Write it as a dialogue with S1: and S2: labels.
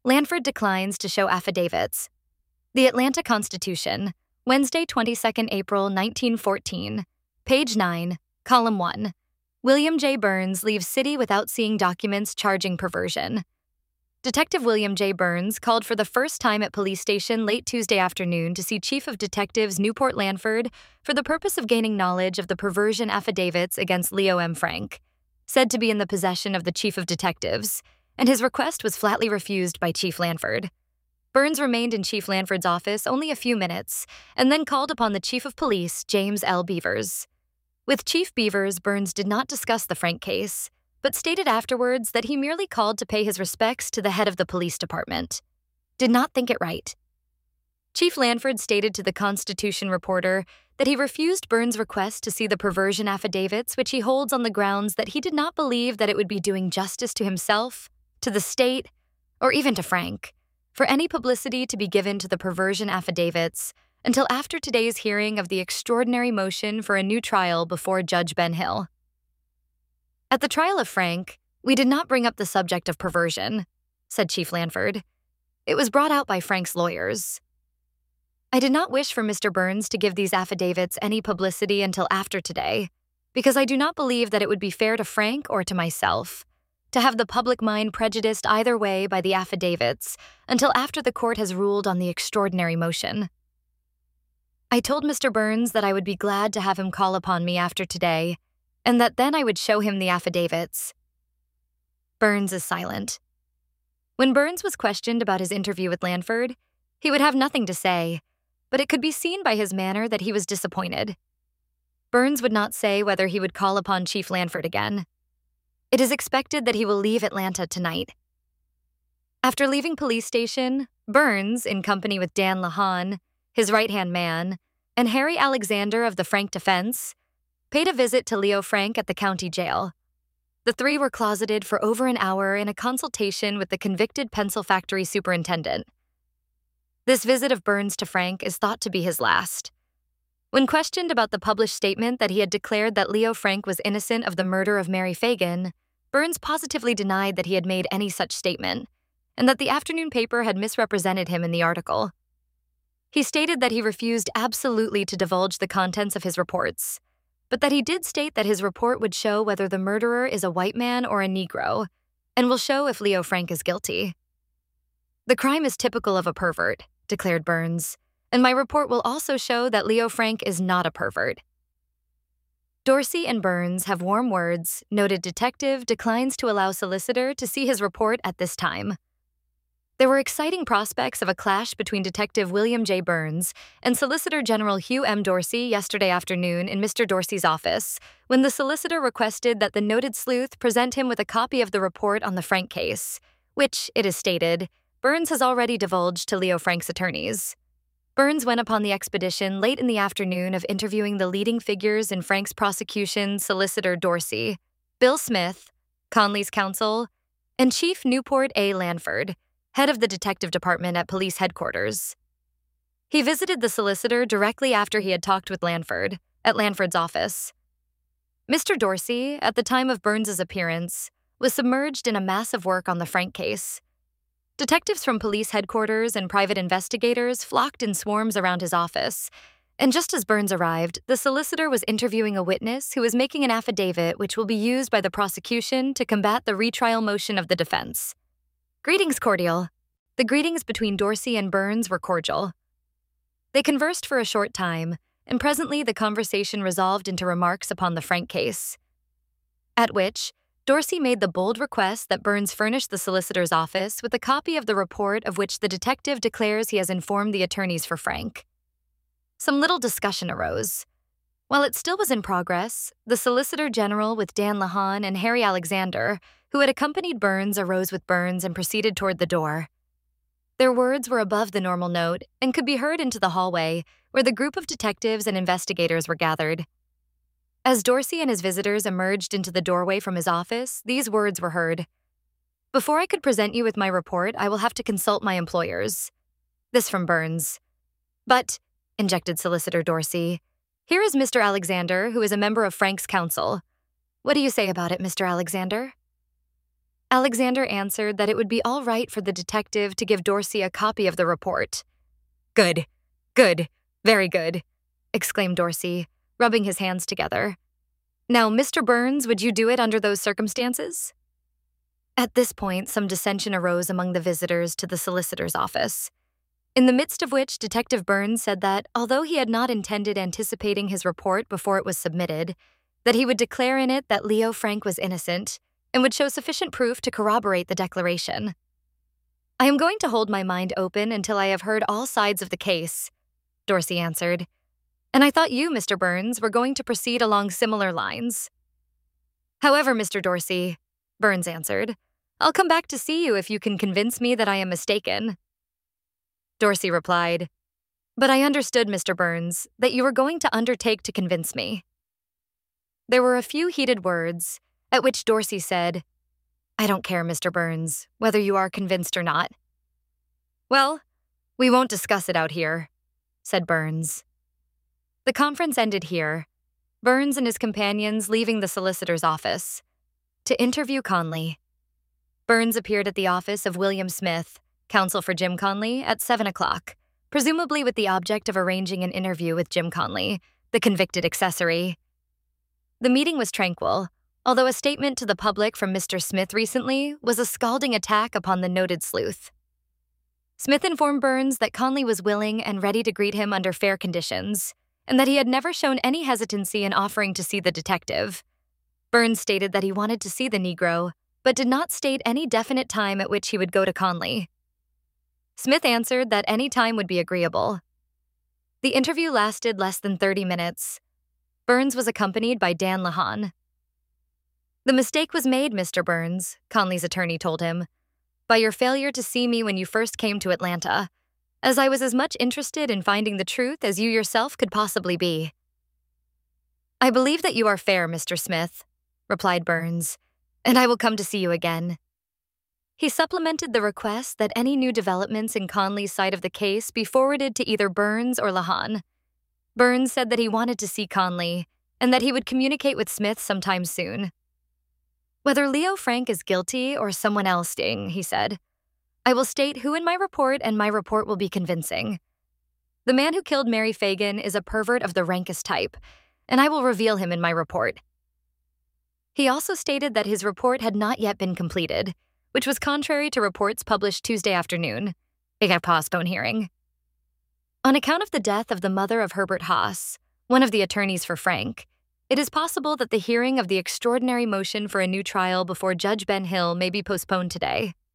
S1: Lanford declines to show affidavits. The Atlanta Constitution, Wednesday, 22nd April 1914, page 9, column 1. William J. Burns leaves city without seeing documents charging perversion. Detective William J. Burns called for the first time at police station late Tuesday afternoon to see Chief of Detectives Newport Lanford for the purpose of gaining knowledge of the perversion affidavits against Leo M. Frank, said to be in the possession of the Chief of Detectives, and his request was flatly refused by Chief Lanford. Burns remained in Chief Lanford's office only a few minutes and then called upon the Chief of Police, James L. Beavers. With Chief Beavers, Burns did not discuss the Frank case, but stated afterwards that he merely called to pay his respects to the head of the police department. Did not think it right. Chief Lanford stated to the Constitution reporter that he refused Burns' request to see the perversion affidavits, which he holds on the grounds that he did not believe that it would be doing justice to himself, to the state, or even to Frank, for any publicity to be given to the perversion affidavits until after today's hearing of the extraordinary motion for a new trial before Judge Ben Hill. At the trial of Frank, we did not bring up the subject of perversion, said Chief Lanford. It was brought out by Frank's lawyers. I did not wish for Mr. Burns to give these affidavits any publicity until after today, because I do not believe that it would be fair to Frank or to myself to have the public mind prejudiced either way by the affidavits until after the court has ruled on the extraordinary motion. I told Mr. Burns that I would be glad to have him call upon me after today, and that then I would show him the affidavits. Burns is silent. When Burns was questioned about his interview with Lanford, he would have nothing to say, but it could be seen by his manner that he was disappointed. Burns would not say whether he would call upon Chief Lanford again. It is expected that he will leave Atlanta tonight. After leaving police station, Burns, in company with Dan Lahan, his right-hand man, and Harry Alexander of the Frank defense, paid a visit to Leo Frank at the county jail. The three were closeted for over an hour in a consultation with the convicted pencil factory superintendent. This visit of Burns to Frank is thought to be his last. When questioned about the published statement that he had declared that Leo Frank was innocent of the murder of Mary Fagan, Burns positively denied that he had made any such statement, and that the afternoon paper had misrepresented him in the article. He stated that he refused absolutely to divulge the contents of his reports, but that he did state that his report would show whether the murderer is a white man or a Negro, and will show if Leo Frank is guilty. The crime is typical of a pervert, declared Burns, and my report will also show that Leo Frank is not a pervert. Dorsey and Burns have warm words. Noted detective declines to allow solicitor to see his report at this time. There were exciting prospects of a clash between Detective William J. Burns and Solicitor General Hugh M. Dorsey yesterday afternoon in Mr. Dorsey's office, when the solicitor requested that the noted sleuth present him with a copy of the report on the Frank case, which, it is stated, Burns has already divulged to Leo Frank's attorneys. Burns went upon the expedition late in the afternoon of interviewing the leading figures in Frank's prosecution, Solicitor Dorsey, Bill Smith, Conley's counsel, and Chief Newport A. Lanford, head of the detective department at police headquarters. He visited the solicitor directly after he had talked with Lanford, at Lanford's office. Mr. Dorsey, at the time of Burns's appearance, was submerged in a massive work on the Frank case. Detectives from police headquarters and private investigators flocked in swarms around his office, and just as Burns arrived, the solicitor was interviewing a witness who was making an affidavit which will be used by the prosecution to combat the retrial motion of the defense. Greetings, cordial. The greetings between Dorsey and Burns were cordial. They conversed for a short time, and presently the conversation resolved into remarks upon the Frank case. At which, Dorsey made the bold request that Burns furnish the solicitor's office with a copy of the report of which the detective declares he has informed the attorneys for Frank. Some little discussion arose. While it still was in progress, the Solicitor General with Dan Lahan and Harry Alexander, who had accompanied Burns, arose with Burns and proceeded toward the door. Their words were above the normal note and could be heard into the hallway, where the group of detectives and investigators were gathered. As Dorsey and his visitors emerged into the doorway from his office, these words were heard. Before I could present you with my report, I will have to consult my employers. This from Burns. But, injected Solicitor Dorsey, here is Mr. Alexander, who is a member of Frank's counsel. What do you say about it, Mr. Alexander? Alexander answered that it would be all right for the detective to give Dorsey a copy of the report. "Good, good, very good," exclaimed Dorsey, rubbing his hands together. "Now, Mr. Burns, would you do it under those circumstances?" At this point, some dissension arose among the visitors to the solicitor's office, in the midst of which Detective Burns said that, although he had not intended anticipating his report before it was submitted, that he would declare in it that Leo Frank was innocent and would show sufficient proof to corroborate the declaration. "I am going to hold my mind open until I have heard all sides of the case," Dorsey answered. "And I thought you, Mr. Burns, were going to proceed along similar lines." "However, Mr. Dorsey," Burns answered, "I'll come back to see you if you can convince me that I am mistaken." Dorsey replied, "But I understood, Mr. Burns, that you were going to undertake to convince me." There were a few heated words, at which Dorsey said, "I don't care, Mr. Burns, whether you are convinced or not." "Well, we won't discuss it out here," said Burns. The conference ended here, Burns and his companions leaving the solicitor's office. To interview Conley. Burns appeared at the office of William Smith, counsel for Jim Conley, at 7 o'clock, presumably with the object of arranging an interview with Jim Conley, the convicted accessory. The meeting was tranquil, although a statement to the public from Mr. Smith recently was a scalding attack upon the noted sleuth. Smith informed Burns that Conley was willing and ready to greet him under fair conditions, and that he had never shown any hesitancy in offering to see the detective. Burns stated that he wanted to see the Negro, but did not state any definite time at which he would go to Conley. Smith answered that any time would be agreeable. The interview lasted less than 30 minutes. Burns was accompanied by Dan Lahan. "The mistake was made, Mr. Burns," Conley's attorney told him, "by your failure to see me when you first came to Atlanta, as I was as much interested in finding the truth as you yourself could possibly be." "I believe that you are fair, Mr. Smith," replied Burns, "and I will come to see you again." He supplemented the request that any new developments in Conley's side of the case be forwarded to either Burns or Lahan. Burns said that he wanted to see Conley, and that he would communicate with Smith sometime soon. "Whether Leo Frank is guilty or someone else, Ding," he said, "I will state who in my report, and my report will be convincing. The man who killed Mary Fagan is a pervert of the rankest type, and I will reveal him in my report." He also stated that his report had not yet been completed, which was contrary to reports published Tuesday afternoon, a postponed hearing. On account of the death of the mother of Herbert Haas, one of the attorneys for Frank, it is possible that the hearing of the extraordinary motion for a new trial before Judge Ben Hill may be postponed today.